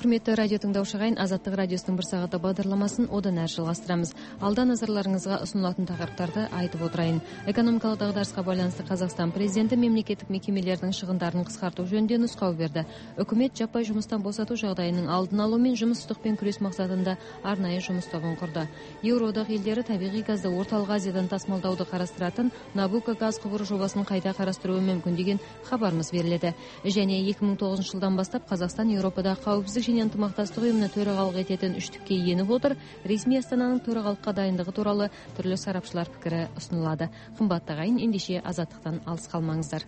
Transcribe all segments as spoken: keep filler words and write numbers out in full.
Құрметті радио тыңдаушы ағайын, Азаттық радиосының бір сағаты бағдарламасын одан әрі жалғастырамыз. Алда назарларыңызға ұсынылатын тақырыптарды айтып отырайын. Экономикалық дағдарысқа байланысты Қазақстан президенті мемлекеттік мекемелердің шығындарын қысқарту жөнінде нұсқау берді. Үкімет жаппай жұмыстан босату жағдайының алдын алу мен жұмыссыздықпен күрес мақсатында арнайы жұмыс тобын құрды. Еуроодақ елдері табиғи газды орталық Азиядан тасымалдауды қарастыратын Набуко газ құбыры жобасын қайта қарастыруы мүмкін деген хабарымыз беріледі. Және екі мың тоғызыншы жылдан бастап Қазақстан Еуропада қауіпсіздік және ынтымақтастық ұйымына төрағалық ететін үштікке еніп отыр. Ресми Астананың төрағалыққа дайындығы туралы түрлі сарапшылар пікірі ұсынылады. Қымбатты ағайын, ендеше Азаттықтан алыс қалмаңыздар.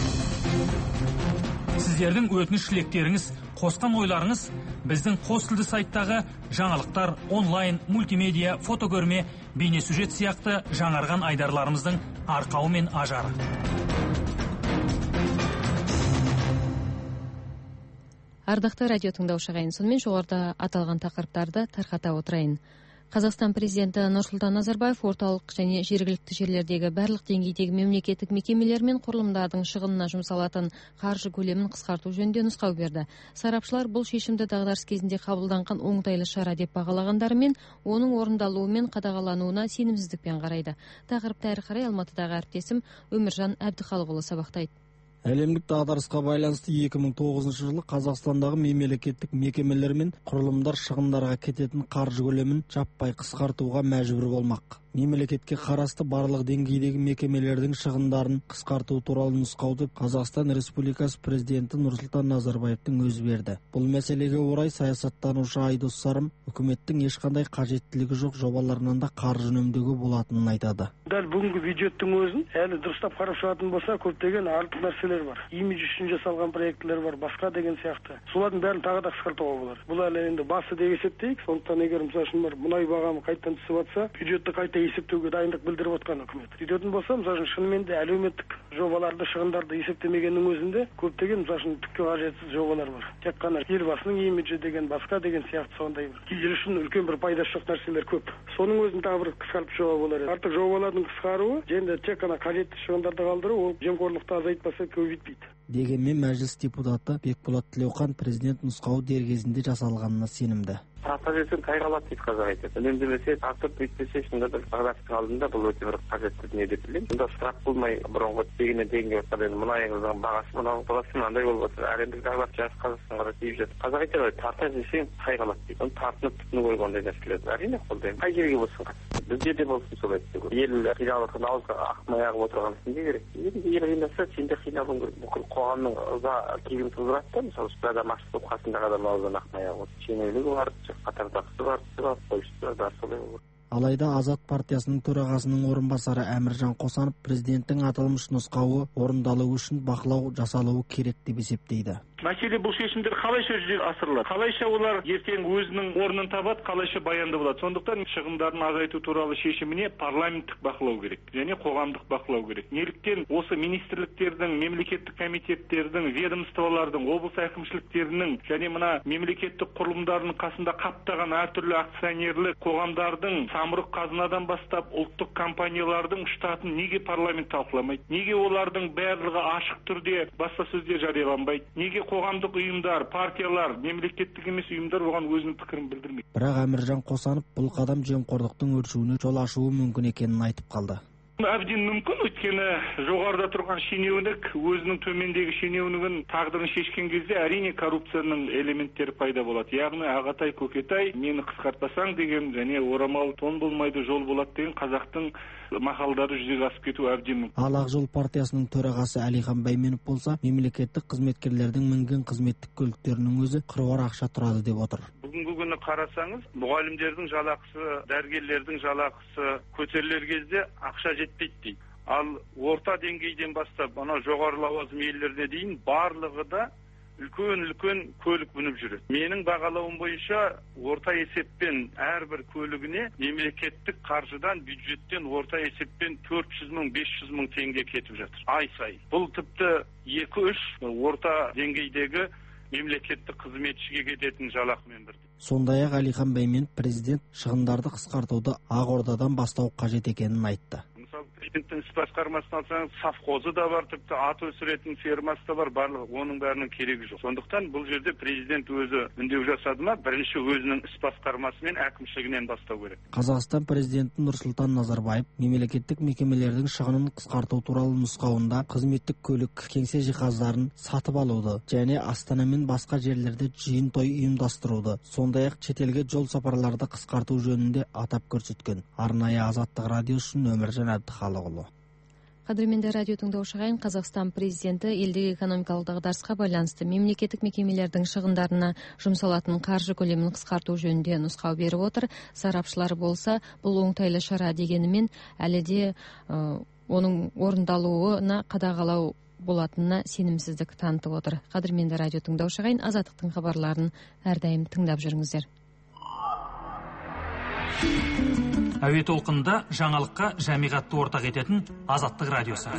Сіздердің өтініш-тілектеріңіз, қосқан ойларыңыз біздің қос тілді сайттағы жаңалықтар, онлайн, мультимедиа, фотокөрме, бейнесюжет сияқты жаңарған айдарларымыздың арқауы мен ажары. Ардақты радио тыңдаушы ағайын, сонымен жоғарыда аталған тақырыптарды тарқата отырайын. Қазақстан президенті Нұрсұлтан Назарбаев орталық және жергілікті жерлердегі барлық деңгейдегі мемлекеттік мекемелер мен құрылымдардың шығынына жұмсалатын қаржы көлемін қысқарту жөнінде нұсқау берді. Сарапшылар бұл шешімді дағдарыс кезінде қабылданған оңтайлы шара деп бағалағандарымен, оның орындалуы мен қадағалануына сенімсіздікпен қарайды. Тақырыпты әрі қарай Алматыдағы әріптесім Өміржан Әбдіхалықұлы сабақтайды. Әлемдік дағдарысқа байланысты екі мың тоғызыншы жылы Қазақстандағы мемлекеттік мекемелер мен құрылымдар шығындарға кететін қаржы көлемін жаппай қысқартуға мәжбүр болмақ. Мемлекетке қарасты барлық деңгейдегі мекемелердің шығындарын қысқарту туралы нұсқауды Қазақстан Республикасы президенті Нұрсұлтан Назарбаевтың өзі берді. Бұл мәселеге орай саясаттанушы Айдос Сарым үкіметтің ешқандай қажеттілігі жоқ жобаларынан да қаржы үнемдеуге болатынын айтады. Дәл бүгінгі бюджеттің өзін әлі дұрыстап қарап шығатын болса, көптеген артық нәрселер бар. Имидж үшін жасалған проекттер бар, басқа деген сияқты. Солардың бәрін тағы да қысқартуға болады. Бұл әлі енді басы деп есептейік. Сондықтан егер мысалы үшін бар мұнай бағамы қайтадан түсіп жатса, бюджетті қайта есептеуге дайындық білдіріп отқан үкімет. Сөйтетін болса, мысалы үшін шынымен де әлеуметтік жобаларды, шығындарды есептемегеннің өзінде көптеген мысалы үшін түкке қажетсіз жобалар бар. Тек қана елбасының имиджі деген басқа деген сияқты сондай бір ел үшін үлкен бір пайдасы жоқ нәрселер көп. Соның өзін тағы бір қысқартып жауа болар еді. Артық жобалардың қысқаруы, енді тек қана қажетті шығындарды қалдыру, ол жемқорлықты азайтпаса көбейтпейді. Дегенмен мәжіліс депутаты Бекболат Тілеухан президент нұсқауы дер кезінде жасалғанына сенімді. Ата берсең тайғалады дейді қазақ айтады. Үнемдемесе, тартып бүйтпесе, шынында да дағдарыстың алдында бұл өте бір қажетті дүние деп білемін. Мұнда ысырап болмай, бұрынғы тегіннен тегінге отыр. Енді мұнайыңыздың бағасы мынау боласы мынандай болып отыр. Әлемдік дағдарыс жас Қазақстанға да тиіп жатыр. Қазақ айтады ғой, тарта жесең тайғалады дейді. Оны тартынып түтініп қойған ондай нәрселерді. Әрине қолдаймын. Қай жерге болсын қатысты. Бізде де болсын солай дейді. Ел қиналып ауызға ақтмай ағып отырғанын не керек? Енді ел қинаса, сен де қиналуың керек. Бүкіл қоғамның ыза кегін тудырады да, мысалы бір адам ашып болып қасындағы адам ауыздан ақтмай ағып отыр. Шенеулігі бар, қатардақысы бар, бар, қойшысы бар, солай olur. Алайда Азат партиясының төрағасының орынбасары Әміржан Қосанов президенттің аталмыш нұсқауы орындалуы үшін бақылау жасалуы керек деп есептейді. Мәселе бұл шешімдер қалайша жүзеге асырылады? Қалайша олар ертең өзінің орнын табады, қалайша баянды болады? Сондықтан шығындарын азайту туралы шешіміне парламенттік бақылау керек және қоғамдық бақылау керек. Неліктен осы министрліктердің, мемлекеттік комитеттердің, ведомстволардың, облыс әкімшіліктерінің және мына мемлекеттік құрылымдардың қасында қаптаған әртүрлі акционерлік қоғамдардың, самұрық қазынадан бастап ұлттық компаниялардың штатын неге парламент талқыламайды? Неге олардың барлығы ашық түрде баспасөзде жарияланбайды? Неге қоғамдық ұйымдар, партиялар, мемлекеттік емес ұйымдар оған өзінің пікірін білдірмейді? Бірақ Әміржан Қосанов бұл қадам жемқорлықтың өршуіне жол ашуы мүмкін екенін айтып қалды. Әбден мүмкін, өйткені жоғарыда тұрған шенеунік өзінің төмендегі шенеунігін тағдырын шешкен кезде әрине коррупцияның элементтері пайда болады. Яғни ағатай көкетай мені қысқартпасаң деген және орамал тон болмайды жол болады деген қазақтың мақалдары жүзеге асып кету әбден мүмкін. Ал Ақ Жол партиясының төрағасы Әлихан Бәйменов болса, мемлекеттік қызметкерлердің мінген қызметтік көліктерінің өзі қыруар ақша тұрады деп отыр. Бүгінгі күні қарасаңыз, мұғалімдердің жалақысы, дәрігерлердің жалақысы көтерілер кезде ақша жетпейді дейді. Ал орта деңгейден бастап, ана жоғары лауазым иелеріне дейін барлығы да үлкен-үлкен көлік мініп жүреді. Менің бағалауым бойынша орта есеппен әрбір көлігіне мемлекеттік қаржыдан, бюджеттен орта есеппен төрт жүз мың, бес жүз мың теңге кетіп жатыр. Ай сайын. Бұл тіпті екі үш орта деңгейдегі мемлекеттік қызметшіге кететін жалақымен бірдей. Сондай-ақ Әлихан Бәйменов президент шығындарды қысқартуды Ақордадан бастау қажет екенін айтты. Мысалы, президенттің іс басқармасын алсаңыз, совхозы да бар, тіпті ат өсіретін фермасы да бар, барлығы оның бәрінің керегі жоқ. Сондықтан бұл жерде президент өзі үндеу жасады ма, бірінші өзінің іс басқармасы мен әкімшілігінен бастау керек. Қазақстан президенті Нұрсұлтан Назарбаев мемлекеттік мекемелердің шығынын қысқарту туралы нұсқауында қызметтік көлік, кеңсе жиһаздарын сатып алуды және Астана мен басқа жерлерде жиын той ұйымдастыруды, сондай-ақ шетелге жол сапарларды қысқарту жөнінде атап көрсеткен. Арнайы Азаттық радио үшін Өміржан Әбдіхалықұлы. Қадірменді радио тыңдаушы ағайын, Қазақстан президенті елдегі экономикалық дағдарысқа байланысты мемлекеттік мекемелердің шығындарына жұмсалатын қаржы көлемін қысқарту жөнінде нұсқау беріп отыр. Сарапшылар болса, бұл оңтайлы шара дегенімен әлі де ә, оның орындалуына қадағалау болатынына сенімсіздік танытып отыр. Қадірменді радио тыңдаушы ағайын, Азаттықтың хабарларын әрдайым тыңдап жүріңіздер. Әуе толқынында жаңалыққа жамиғатты ортақ ететін Азаттық радиосы.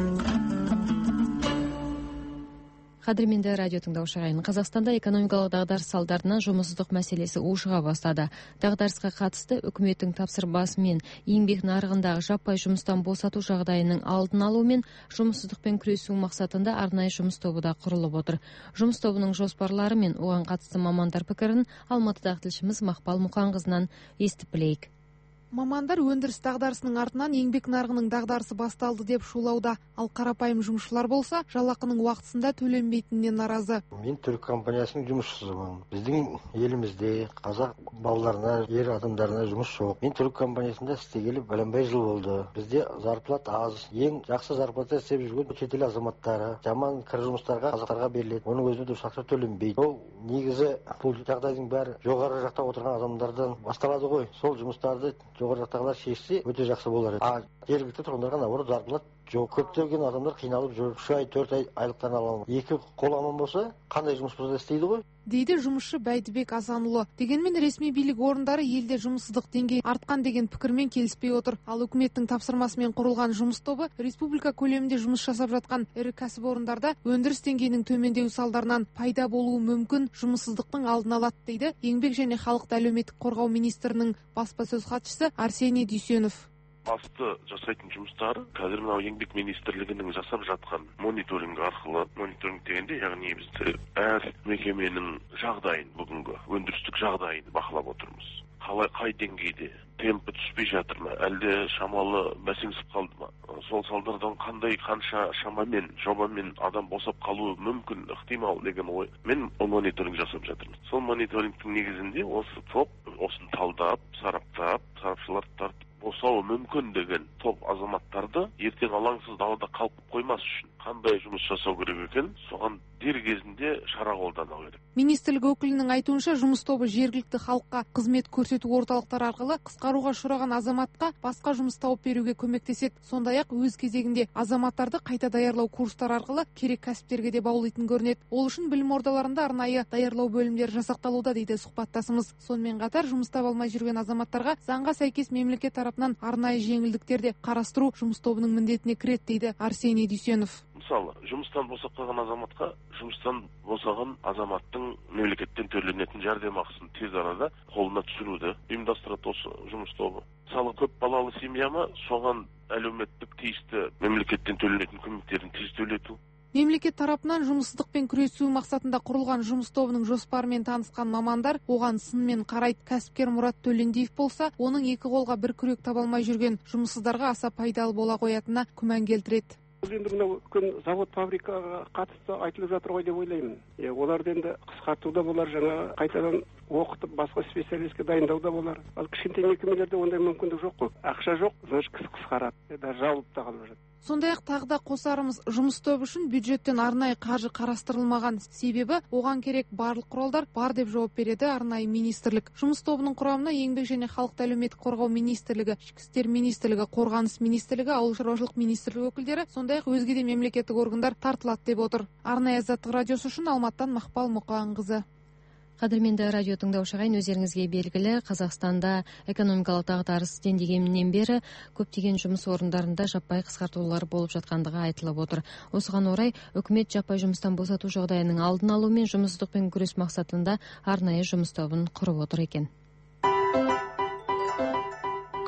Қадірменді радио тыңдаушы ағайын, Қазақстанда экономикалық дағдарыс салдарынан жұмыссыздық мәселесі ушыға бастады. Дағдарысқа қатысты үкіметтің тапсырмасымен еңбек нарығындағы жаппай жұмыстан босату жағдайының алдын алу мен жұмыссыздықпен күресу мақсатында арнайы жұмыс тобы да құрылып отыр. Жұмыс тобының жоспарлары мен оған қатысты мамандар пікірін Алматыдағы тілшіміз Мақпал Мұқанқызынан естіп білейік. Мамандар өндіріс дағдарысының артынан еңбек нарығының дағдарысы басталды деп шулауда, ал қарапайым жұмысшылар болса, жалақының уақытысында төленбейтініне наразы. Мен түрік компаниясының жұмысшысымын. Біздің елімізде қазақ балаларына, ер адамдарына жұмыс жоқ. Мен түрік компаниясында істегелі бәленбай жыл болды. Бізде зарплата аз. Ең жақсы зарплата істеп жүрген шетел азаматтары. Жаман кір жұмыстарға қазақтарға беріледі. Оның өзіне дұрыс ақша төленбейді. Ол негізі бұл жағдайдың бәрі жоғары жақта отырған адамдардан басталады ғой. Сол жұмыстарды жоғары жақтағылар шешсе өте жақсы болар еді. А жергілікті тұрғындарға наоборот зарплата жоқ. Көптеген адамдар қиналып жүр. үш ай, төрт ай айлықтарын ала алмайды. Екі қол аман болса, қандай жұмыс болса да істейді ғой. Дейді жұмысшы Бәйдібек Асанұлы. Дегенмен ресми билік орындары елде жұмыссыздық деңгейі артқан деген пікірмен келіспей отыр. Ал үкіметтің тапсырмасымен құрылған жұмыс тобы республика көлемінде жұмыс жасап жатқан ірі кәсіпорындарда өндіріс деңгейінің төмендеу салдарынан пайда болуы мүмкін жұмыссыздықтың алдын алады дейді Еңбек және халықты әлеуметтік қорғау министрінің баспасөз хатшысы Арсений Дүйсенов. Басты жасайтын жұмыстары қазір мынау еңбек министрлігінің жасап жатқан мониторинг арқылы, мониторинг дегенде яғни біз әр мекеменің жағдайын, бүгінгі өндірістік жағдайын бақылап отырмыз. Қалай, қай деңгейде, темпі түспей жатыр ма, әлде шамалы бәсеңсіп қалды ма, сол салдардан қандай қанша шамамен, жобамен адам босап қалуы мүмкін, ықтимал деген ой. Мен мониторинг жасап жатырмын. Сол мониторингтің негізінде осы топ осыны талдап, сараптап, сарапшылар тартып босауы мүмкін деген топ азаматтарды ертең алаңсыз далада қалып қоймас үшін қандай жұмыс жасау керек екен, соған дер кезінде шара қолдану керек. Министрлік өкілінің айтуынша, жұмыс тобы жергілікті халыққа қызмет көрсету орталықтары арқылы қысқаруға ұшыраған азаматқа басқа жұмыс тауып беруге көмектеседі. Сондай-ақ өз кезегінде азаматтарды қайта даярлау курстары арқылы керек кәсіптерге де баулайтын көрінеді. Ол үшін білім ордаларында арнайы даярлау бөлімдері жасақталуда дейді сұхбаттасымыз. Сонымен қатар жұмыс таба алмай жүрген азаматтарға заңға сәйкес мемлекет тарапынан арнайы жеңілдіктер де қарастыру жұмыс тобының міндетіне кіреді дейді Арсений Дүйсенов. Мысалы, жұмыстан босап қалған азаматқа жұмыстан босаған азаматтың мемлекеттен төленетін жәрдемақысын тез арада қолына түсіруді ұйымдастырады осы жұмыс тобы. Мысалы, көп балалы семья ма, соған әлеуметтік тиісті мемлекеттен төленетін көмектерін тез төлету. Мемлекет тарапынан жұмыссыздықпен күресу мақсатында құрылған жұмыс тобының жоспарымен танысқан мамандар оған сынмен қарайды. Кәсіпкер Мұрат Төлендиев болса, оның екі қолға бір күрек таба алмай жүрген жұмыссыздарға аса пайдалы бола қоятынына күмән келтіреді. Енді мынау үлкен завод фабрикаға қатысты айтылып жатыр ғой деп ойлаймын. Е, оларды енді қысқартуда болар, жаңа қайтадан оқытып басқа специалистке дайындауда болар. Ал кішкентай мекемелерде ондай мүмкіндік жоқ қой. Ақша жоқ, значит кісі қысқарады. Даже жабылып та қалып жатыр. Сондай-ақ тағы да қосарымыз, жұмыс тобы үшін бюджеттен арнайы қаржы қарастырылмаған, себебі оған керек барлық құралдар бар деп жауап береді арнайы министрлік. Жұмыс тобының құрамына Еңбек және халықты әлеуметтік қорғау министрлігі, Ішкі істер министрлігі, Қорғаныс министрлігі, Ауыл шаруашылық министрлігі өкілдері, сондай-ақ өзге де мемлекеттік органдар тартылады деп отыр. Арнайы Азаттық радиосы үшін Алматыдан Мақпал Мұқанқызы. Қадірменді радио тыңдаушы ағайын, өздеріңізге белгілі, Қазақстанда экономикалық дағдарыс дендегеннен бері көптеген жұмыс орындарында жаппай қысқартулар болып жатқандығы айтылып отыр. Осыған орай, үкімет жаппай жұмыстан босату жағдайының алдын алу мен жұмыссыздықпен күрес мақсатында арнайы жұмыс тобын құрып отыр екен.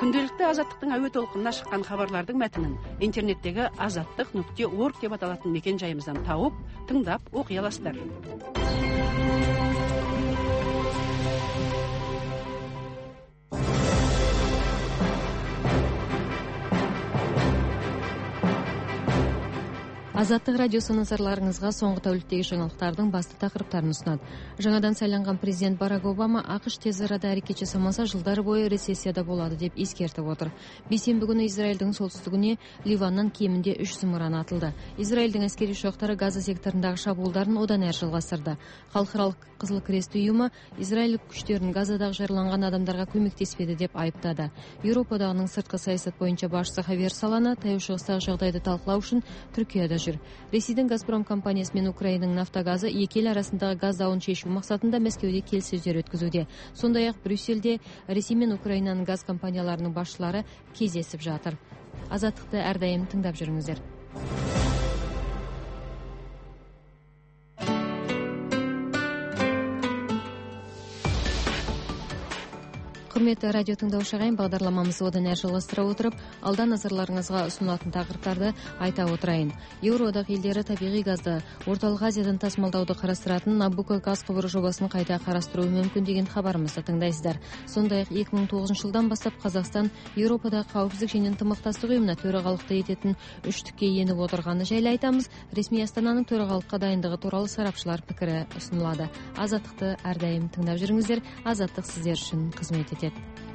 Күнделікті Азаттықтың әуе толқынына шыққан хабарлардың мәтінін интернеттегі азаттық нүкте орг деп аталатын мекен жайымыздан тауып, тыңдап оқи аласыздар. Азаттық радиосы назарларыңызға соңғы тәуліктегі жаңалықтардың басты тақырыптарын ұсынады. Жаңадан сайланған президент Барак Обама ақш тез арада әрекет жасамаса жылдар бойы рецессияда болады деп ескертіп отыр. Бейсенбі күні Израильдің солтүстігіне Ливаннан кемінде үш зымыран атылды. Израильдің әскери ұшақтары Газа секторындағы шабуылдарын одан әрі жалғастырды. Халықаралық Қызыл Крест ұйымы Израиль күштерін Газадағы жараланған адамдарға көмектеспеді деп айыптады. Еуропадағының сыртқы саясат бойынша басшысы Хавьер Солана таяу шығыстағы жағдайды талқылау үшін Түркияда жүр. Ресейдің Газпром компаниясы мен Украинаның Нафтогазы екі ел арасындағы газ дауын шешу мақсатында Мәскеуде келіссөздер өткізуде. Сондай-ақ Брюссельде Ресей мен Украинаның газ компанияларының басшылары кездесіп жатыр. Азаттықты әрдайым тыңдап жүріңіздер. Құрметті радио тыңдаушы ағайын, бағдарламамызды одан әрі жалғастыра отырып, алда назарларыңызға ұсынылатын тақырыптарды айта отырайын. Еуроодақ елдері табиғи газды Орталық Азиядан тасымалдауды қарастыратын Набуко газ құбыры жобасын қайта қарастыруы мүмкін деген хабарымызды тыңдайсыздар. Сондай-ақ екі мың тоғызыншы жылдан бастап Қазақстан Еуропадағы қауіпсіздік және ынтымақтастық ұйымына төрағалықты ететін үштікке еніп отырғаны жайлы айтамыз. Ресми Астананың төрағалыққа дайындығы туралы сарапшылар пікірі ұсынылады. Азаттықты әрдайым тыңдап жүріңіздер. Азаттық сіздер үшін қызмет етеді.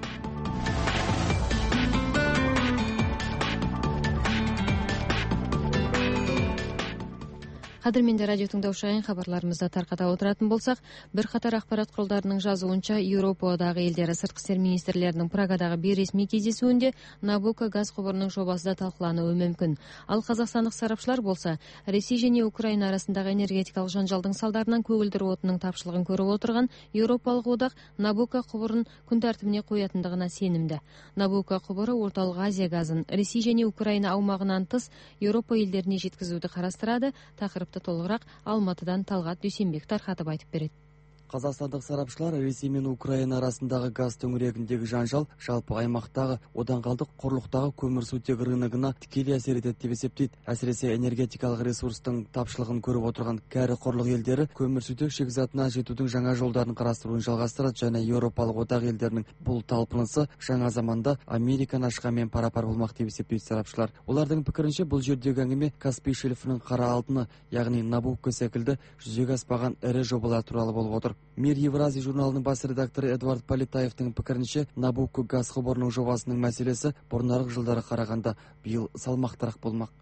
Қадірменді радио тыңдаушы ағайын, хабарларымызды тарқата отыратын болсақ, бір қатар ақпарат құралдарының жазуынша Еуропадағы елдері сыртқы істер министрлерінің Прагадағы бейресми кездесуінде Набуко газ құбырының жобасы да талқылануы мүмкін. Ал қазақстандық сарапшылар болса, Ресей және Украина арасындағы энергетикалық жанжалдың салдарынан көгілдір отынның тапшылығын көріп отырған Еуропалық одақ Набуко құбырын күн тәртібіне қоятындығына сенімді. Набуко құбыры Орталық Азия газын Ресей және Украина аумағынан тыс Еуропа елдеріне жеткізуді қарастырады. Тақырыпты толығырақ Алматыдан Талғат Дүйсенбек тарқатып айтып береді. Қазақстандық сарапшылар Ресей мен Украина арасындағы газ төңірегіндегі жанжал жалпы аймақтағы одан қалды құрлықтағы көмірсутек рыногына тікелей әсер етеді деп есептейді. Әсіресе энергетикалық ресурстың тапшылығын көріп отырған кәрі құрлық елдері көмірсутек шикізатына жетудің жаңа жолдарын қарастыруын жалғастырады және Еуропалық одақ елдерінің бұл талпынысы жаңа заманда Американы ашқанмен пара-пар болмақ деп есептейді сарапшылар. Олардың пікірінше бұл жердегі әңгіме Каспий шельфінің қара алтыны, яғни Набуко секілді жүзеге аспаған ірі жобалар туралы болып отыр. Мир Евразия журналының бас редакторы Эдуард Полетаевтың пікірінше, Набуко газ құбырының жобасының мәселесі бұрынғы жылдары қарағанда биыл салмақтырақ болмақ.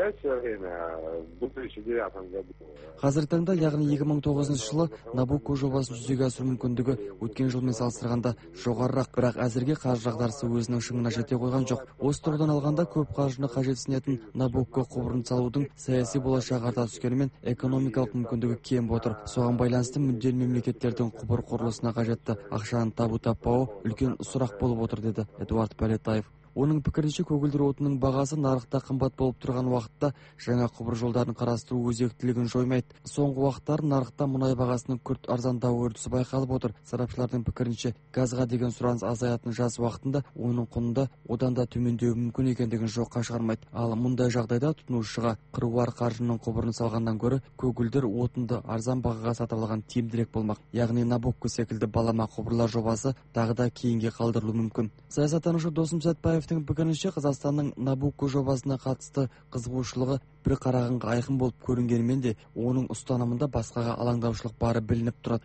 Қазіргі таңда, яғни екі мың тоғызыншы жылы Набуко жобасын жүзеге асыру мүмкіндігі өткен жылмен салыстырғанда жоғарырақ, бірақ әзірге қаржы дағдарысы өзінің шыңына жете қойған жоқ. Осы тұрғыдан алғанда көп қаржыны қажетсінетін Набуко құбырын салудың саяси болашағы арта түскенімен экономикалық мүмкіндігі кем отыр. Соған байланысты мүдделі мемлекеттердің құбыр құрылысына қажетті ақшаны табу таппауы үлкен сұрақ болып отыр, деді Эдуард Полетаев. Оның пікірінше, көгілдір отынның бағасы нарықта қымбат болып тұрған уақытта жаңа құбыр жолдарын қарастыру өзектілігін жоймайды. Соңғы уақыттар нарықта мұнай бағасының күрт арзандауы үрдісі байқалып отыр. Сарапшылардың пікірінше, газға деген сұраныс азаятын жаз уақытында оның құнында одан да төмендеуі мүмкін екендігін жоққа шығармайды. Ал мұндай жағдайда тұтынушыға қыруар қаржының құбырын салғаннан гөрі көгілдір отынды арзан бағаға сатып алған тиімдірек болмақ. Яғни Набуко секілді балама құбырлар жобасы тағы да кейінге қалдырылуы мүмкін. Саясаттанушы Досым Сәтбаевтың пікірінше, Қазақстанның Набуко жобасына қатысты қызығушылығы бір қарағанға айқын болып көрінгенімен де, оның ұстанымында басқаға алаңдаушылық бары білініп тұрады.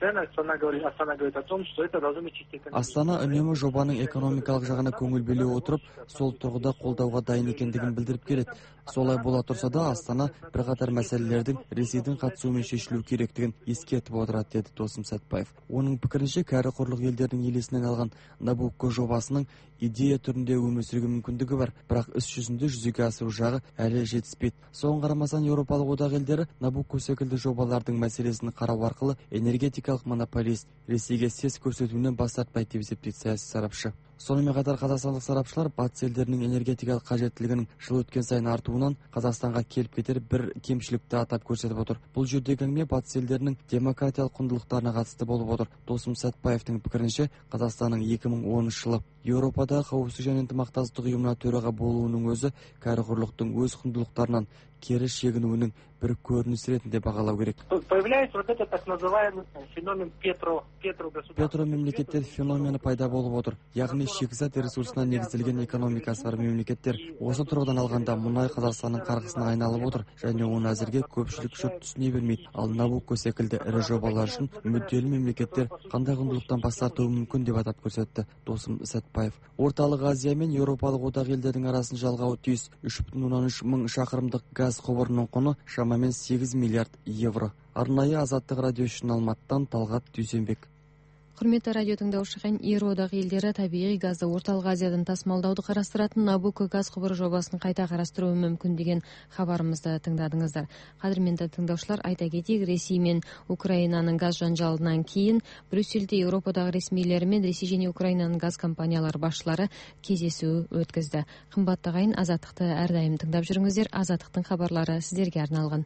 Астана үнемі жобаның экономикалық жағына көңіл бөле отырып, сол тұрғыда қолдауға дайын екендігін білдіріп келеді. Солай бола тұрса да, Астана бірқатар мәселелердің Ресейдің қатысуымен шешілу керектігін ескертіп отырады, деді Досым Сәтбаев. Оның пікірінше, кәрі құрлық елдердің елесінен алған Набуко жобасының идея түрінде өмір сүруге мүмкіндігі бар, бірақ іс жүзінде жүзеге асыру жағы әлі жетіспейді. Соған қарамастан, Еуропалық одақ елдері Набуко секілді жобалардың мәселесін қарау арқылы энергетикалық монополист Ресейге сес көрсетуінен бас тартпайды деп есептейді саяси сарапшы. Сонымен қатар қазақстандық сарапшылар батыс елдерінің энергетикалық қажеттілігінің жыл өткен сайын артуынан Қазақстанға келіп кетер бір кемшілікті атап көрсетіп отыр. Бұл жердегі әңгіме батыс елдерінің демократиялық құндылықтарына қатысты болып отыр. Досым Сәтбаевтың пікірінше, Қазақстанның екі мың оныншы жылы Еуропада қауіпсіздік және ынтымақтастық ұйымына төраға болуының өзі кәрі құрлықтың өз құндылықтарынан кері шегінуінің бір көрінісі ретінде бағалау керек. Появляется вот этот так называемый феномен Петро Петро государства. Петро мемлекеттер феномені пайда болып отыр. Яғни шикізат ресурсына негізделген экономикасы бар мемлекеттер. Осы тұрғыдан алғанда мұнай Қазақстанның қарғысына айналып отыр және оны әзірге көпшілік жұрт түсіне бермейді. Ал Набуко секілді ірі жобалар үшін мүдделі мемлекеттер қандай құндылықтан бас тартуы мүмкін деп атап көрсетті досым Сәтбаев. Орталық Азия мен Еуропалық одақ елдерінің арасын жалғауы тиіс үш бүтін оннан үш мың шақырымдық газ құбырының құны шамамен сегіз миллиард евро. Арнайы Азаттық радио үшін Алматыдан Талғат Дүйсенбек. Құрметті радио тыңдаушылар, Еуроодақ елдері табиғи газды Орталық Азиядан тасымалдауды қарастыратын Набуко газ құбыры жобасын қайта қарастыруы мүмкін деген хабарымызды тыңдадыңыздар. Қадірменді тыңдаушылар, айта кетейік, Ресей мен Украинаның газ жанжалынан кейін Брюссельде Еуропадағы ресмилері мен Ресей және Украинаның газ компаниялары басшылары кездесу өткізді. Қымбатты ағайын, Азаттықты әрдайым тыңдап жүріңіздер. Азаттықтың хабарлары сіздерге арналған.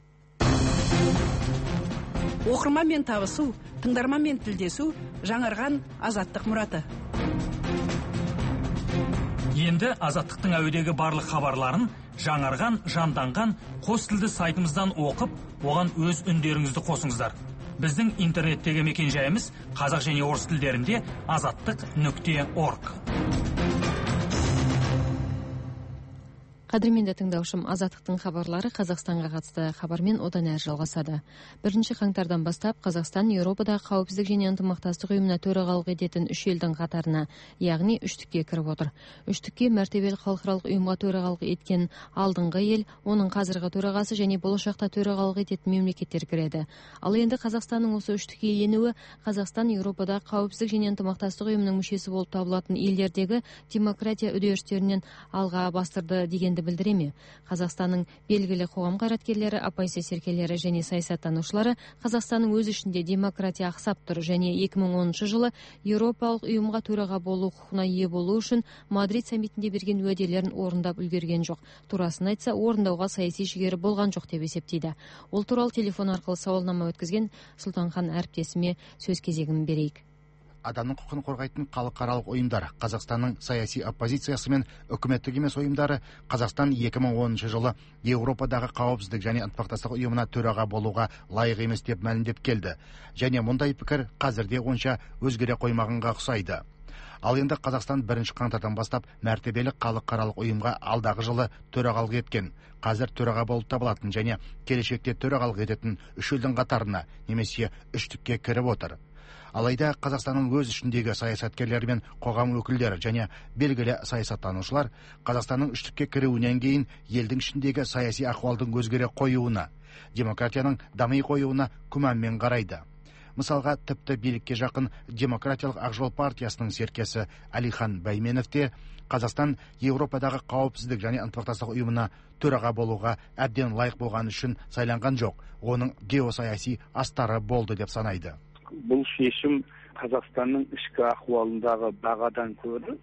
Оқырманмен табысу, тыңдарманмен тілдесу, жаңарған Азаттық мұраты. Енді Азаттықтың әуедегі барлық хабарларын жаңарған, жанданған қос тілді сайтымыздан оқып, оған өз үндеріңізді қосыңыздар. Біздің интернеттегі мекен жайымыз қазақ және орыс тілдерінде азаттық нүкте орг. Қадірменді тыңдаушым, Азаттықтың хабарлары Қазақстанға қатысты хабармен одан әрі жалғасады. Бірінші қаңтардан бастап Қазақстан Еуропадағы қауіпсіздік және ынтымақтастық ұйымына төрағалық ететін үш елдің қатарына, яғни үштікке кіріп отыр. Үштікке мәртебелі халықаралық ұйымға төрағалық еткен алдыңғы ел, оның қазіргі төрағасы және болашақта төрағалық ететін мемлекеттер кіреді. Ал енді Қазақстанның осы үштікке енуі Қазақстан Еуропадағы қауіпсіздік және ынтымақтастық ұйымының мүшесі болып табылатын елдердегі демократия үдерістерінен алға бастырды деген білдіре ме? Қазақстанның белгілі қоғам қайраткерлері, оппозиция серкелері және саясаттанушылары Қазақстанның өз ішінде демократия ақсап тұр және екі мың оныншы жылы Еуропалық ұйымға төраға болу құқығына ие болу үшін Мадрид саммитінде берген уәделерін орындап үлгерген жоқ. Турасын айтса, орындауға саяси жігері болған жоқ деп есептейді. Ол туралы телефон арқылы сауалнама өткізген Сұлтанхан әріптесіме сөз кезегін берейік. Адамның құқығын қорғайтын халықаралық ұйымдар, Қазақстанның саяси оппозициясы мен үкіметтік емес ұйымдары Қазақстан екі мың оныншы жылы Еуропадағы қауіпсіздік және ынтымақтастық ұйымына төраға болуға лайық емес деп мәлімдеп келді. Және мұндай пікір қазірде онша өзгере қоймағанға ұқсайды. Ал енді Қазақстан бірінші қаңтардан бастап мәртебелі халықаралық ұйымға алдағы жылы төрағалық еткен. Қазір төраға болып табылатын және келешекте төрағалық ететін үш елдің қатарына, немесе үштікке кіріп отыр. Алайда Қазақстанның өз ішіндегі саясаткерлер мен қоғам өкілдері және белгілі саясаттанушылар Қазақстанның үштікке кіруінен кейін елдің ішіндегі саяси ахуалдың өзгере қоюына, демократияның дами қоюына күмәнмен қарайды. Мысалға, тіпті билікке жақын Демократиялық Ақжол партиясының серкесі Әлихан Бәйменов те Қазақстан Еуропадағы қауіпсіздік және ынтымақтастық ұйымына төраға болуға әбден лайық болған үшін сайланған жоқ, оның геосаяси астары болды деп санайды. Бұл шешім Қазақстанның ішкі ахуалындағы бағадан көрі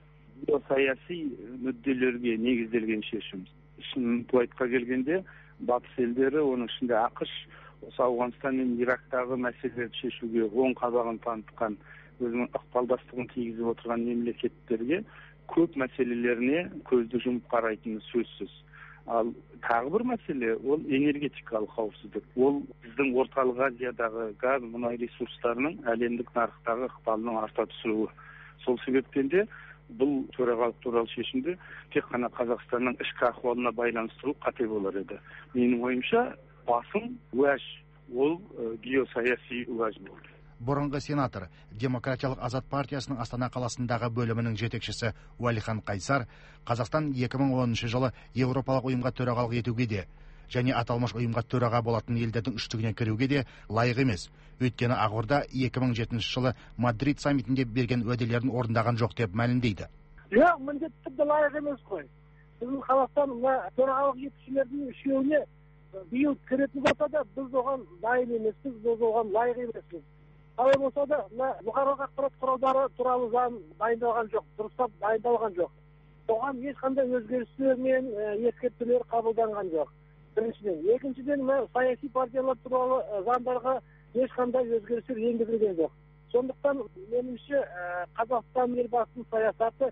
саяси мүдделерге негізделген шешім. Шынын айтқа келгенде, батыс елдері, оның ішінде ақш, осы Ауғанстан мен Ирактағы мәселелерді шешуге оң қабағын танытқан, өзінің ықпалдастығын тигізіп отырған мемлекеттерге көп мәселелеріне көзді жұмып қарайтыны сөзсіз. Ал тағы бір мәселе, ол энергетикалық қауіпсіздік. Ол біздің Орталық Азиядағы газ, мұнай ресурстарының әлемдік нарықтағы ықпалының арта түсуі. Сол себептен де бұл төрағалық туралы шешімді тек қана Қазақстанның ішкі ахуалына байланыстыру қате болар еді. Менің ойымша, басым уәж, ол геосаяси уәж болды. Бұрынғы сенатор, Демократиялық Азат партиясының Астана қаласындағы бөлімінің жетекшісі Уәлихан Қайсар, Қазақстан екі мың оныншы жылы Еуропалық ұйымға төрағалық етуге де, және аталмыш ұйымға төраға болатын елдердің үштігіне кіруге де лайық емес. Өйткені Ақорда екі мың жетінші жылы Мадрид саммитінде берген уәделерін орындаған жоқ деп мәлімдейді. Жоқ, міндетті түрде лайық емес қой. Біздің Қазақстан төрағалық етушілердің үшеуіне биыл кіретін болса да, біз оған дайын емеспіз, біз оған лайық емеспіз. Қалай болса да, бұқаралық ақпарат құралдары туралы заң дайындалған жоқ, дұрыстап дайындалған жоқ. Оған ешқандай өзгерістер мен ескертулер қабылданған жоқ. Біріншіден, екіншіден, саяси партиялар туралы заңдарға ешқандай өзгерістер енгізілген жоқ. Сондықтан меніңше Қазақстан елбасының саясаты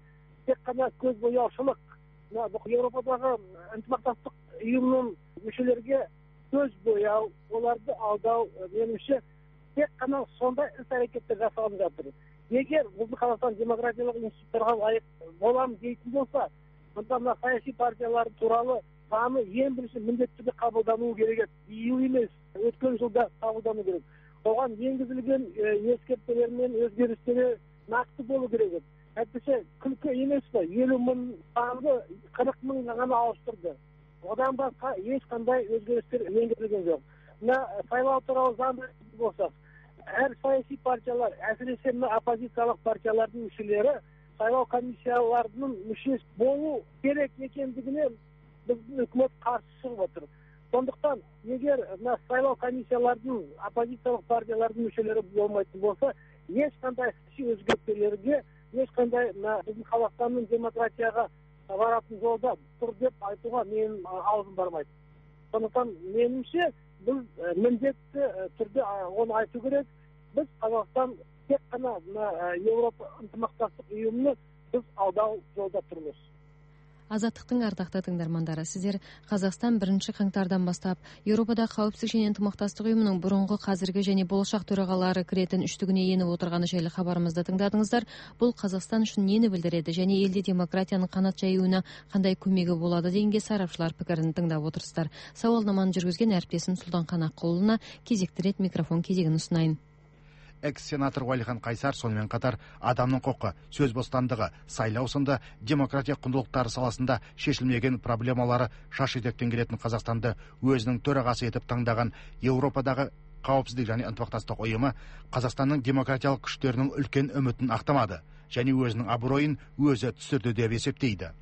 тек қана көз бояушылық, Еуропадағы ынтымақтастық ұйымының мүшелерге көз бояу, оларды алдау, меніңше тек қана сондай іс-әрекеттер жасалып жатыр. Егер біздің Қазақстан демократиялық институттарға лайық боламыз дейтін болса, онда мына саяси партиялар туралы заңы ең бірінші міндетті түрде қабылдану керек. Биыл емес, өткен жылда қабылдану керек. Оған енгізілген ескертпелер мен өзгерістері нақты болу керек. Әйтпесе күлкі емес пе? елу мың заңды қырық мың ғана ауыстырды. Одан басқа ешқандай өзгерістер енгізілген жоқ. Мына сайлау туралы заңды болсақ, әр саяси партиялар, әсіресе мына оппозициялық партиялардың мүшелері сайлау комиссияларының мүшесі болу керек екендігіне біздің үкімет қарсы шығып отыр. Сондықтан, егер мына сайлау комиссиялардың оппозициялық партиялардың мүшелері болмайтын болса, ешқандай саяси өзгертулерге, ешқандай біздің Қазақстанның демократияға баратын жолда тұр деп айтуға менің аузым бармайды. Сондықтан меніңше біз міндетті түрде оны айту керек. Біз Қазақстан тек қана Еуропа ынтымақтастық ұйымын біз алдау жолда тұрмыз. Азаттықтың ардақты тыңдармандары, сіздер Қазақстан бірінші қаңтардан бастап Еуропада қауіпсіздік және ынтымақтастық ұйымының бұрынғы, қазіргі және болашақ төрағалары кіретін үштігіне еніп отырғаны жайлы хабарымызды тыңдадыңыздар. Бұл Қазақстан үшін нені білдіреді және елде демократияның қанат жаюына қандай көмегі болады дегенге сарапшылар пікірін тыңдап отырсыздар. Сауалнаманы жүргізген әріптесім Сұлтан Қанақұлына кезекті рет микрофон кезегін ұсынайын. Экс-сенатор Уәлихан Қайсар сонымен қатар адамның құқы, сөз бостандығы, сайлау сынды демократия құндылықтары саласында шешілмеген проблемалары шаш етектен келетін Қазақстанды өзінің төрағасы етіп таңдаған Еуропадағы қауіпсіздік және ынтымақтастық ұйымы Қазақстанның демократиялық күштерінің үлкен үмітін ақтамады және өзінің абыройын өзі түсірді деп есептейді.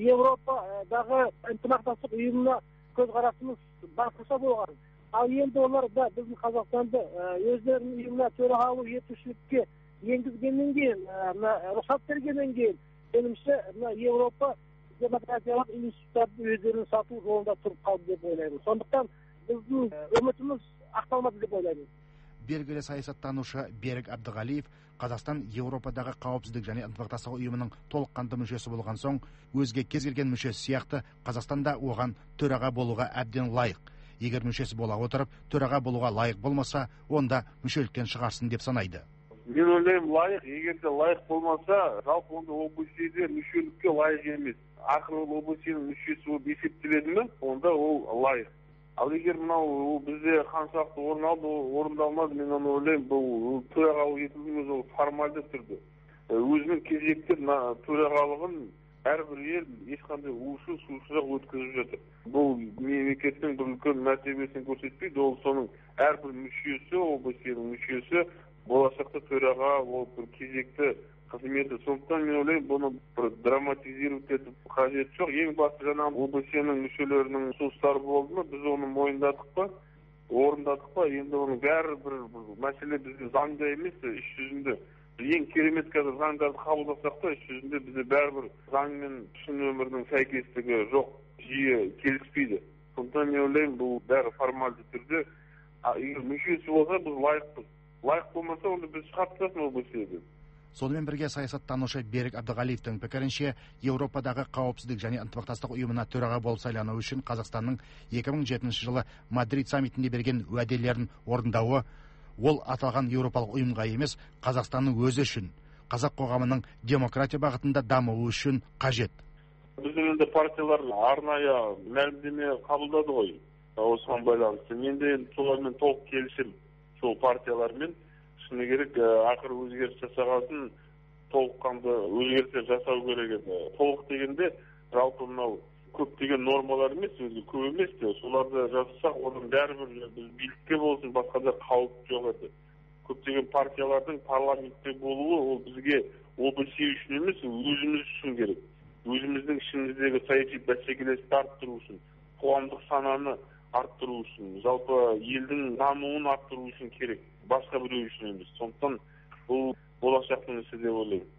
Еуропадағы ынтымақтастық ұйымына көзқарасымыз басқаша болған. Ал енді олар да біздің Қазақстанды өздерінің ұйымына төрағалық етушілікке енгізгеннен кейін, рұқсат бергеннен кейін, меніңше Еуропа демократиялық институттарды өздерінің сату жолында тұрып қалды деп ойлаймын. Сондықтан біздің үмітіміз ақталмады деп ойлаймын. Белгілі саясаттанушы Берік Әбдіғалиев Қазақстан Еуропадағы қауіпсіздік және ынтымақтастық ұйымының толыққанды мүшесі болған соң, өзге кез келген мүшесі сияқты Қазақстанда оған төраға болуға әбден лайық. Егер мүшесі бола отырып, төраға болуға лайық болмаса, онда мүшеліктен шығарсын деп санайды. Мен ойлаймын, лайық, егер де лайық болмаса, жалпы онда о бэ се де мүшелікке лайық емес. Ақыры о бэ се-нің мүшесі болып есептеледі ме, онда ол лайық. Ал егер мынау бізде қаншалықты орын алды, орындалмады, мен оны ойлаймын, бұл төрағалық етудің өзі формальды түрде. Өзінің кезекті төрағалығын әрбір ел ешқандай ушы сушырақ өткізіп жатыр. Бұл мемлекеттің бір үлкен мәртебесін көрсетпейді, ол соның әрбір мүшесі, о бэ се-нің мүшесі болашақта төраға болып бір кезекті қызметі. Сондықтан мен ойлаймын, бұны бір драматизировать етіп қажет жоқ. Ең басты жаңағы о бэ се-нің мүшелерінің ұсыныстары болды ма, біз оны мойындадық па, орындадық па, енді оның бәрі бір мәселе бізде заңда емес, іс жүзінде. Ең керемет қазір заңдарды қабылдасақ та, іс жүзінде бізде бәрібір заң мен шын өмірдің сәйкестігі жоқ, жиі келіспейді. Сондықтан мен ойлаймын, бұл бәрі формальды түрде. Егер мүшесі болса, біз лайықпыз. Лайық болмаса, онда біз шығарып тастасын о бэ се-ден. Сонымен бірге саясаттанушы Берік Әбдіғалиевтің пікірінше, Еуропадағы қауіпсіздік және ынтымақтастық ұйымына төраға болып сайлану үшін Қазақстанның екі мың жетінші жылы Мадрид саммитінде берген уәделерін орындауы, ол аталған еуропалық ұйымға емес, Қазақстанның өзі үшін, қазақ қоғамының демократия бағытында дамуы үшін қажет. Біздің енді партиялар арнайы мәлімдеме қабылдады ғой, осыған байланысты. Мен де солармен толық келісемін, сол партиялармен. Шыны керек, ақыры өзгеріс жасағасын толыққанды өзгерістер жасау керек еді. Толық дегенде, жалпы мынау көптеген нормалар емес, өзі көп емес те, соларды жасасақ, оның бәрібір біз билікке болсын, басқа да қауіп жоқ еді. Көптеген партиялардың парламентте болуы, ол бізге о бэ се үшін емес, өзіміз үшін керек. Өзіміздің ішіміздегі саяси бәсекелестікті арттыру үшін, қоғамдық сананы арттыру үшін, жалпы елдің дамуын арттыру үшін керек. Басқа біреу үшін емес. Сондықтан бұл болашақтың ісі деп ойлаймын.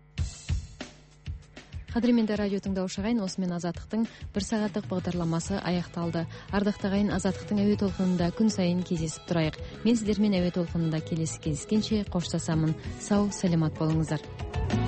Қадірменді радио тыңдаушы ағайын, осымен Азаттықтың бір сағаттық бағдарламасы аяқталды. Ардақты ағайын, Азаттықтың әуе толқынында күн сайын кездесіп тұрайық. Мен сіздермен әуе толқынында келесі кездескенше қоштасамын. Сау, саламат болыңыздар.